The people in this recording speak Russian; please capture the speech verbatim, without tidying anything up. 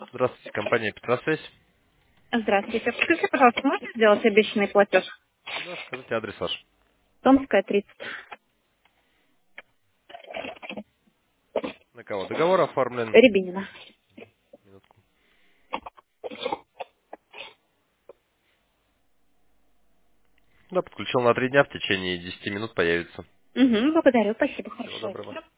Здравствуйте, компания Петросвязь. Здравствуйте. Скажите, пожалуйста, можно сделать обещанный платеж? Да, скажите адрес ваш. Томская, тридцать. На кого? Договор оформлен. Рябинина. Минутку. Да, подключил на три дня, в течение десяти минут появится. Угу, благодарю, спасибо, Всего хорошо. доброго.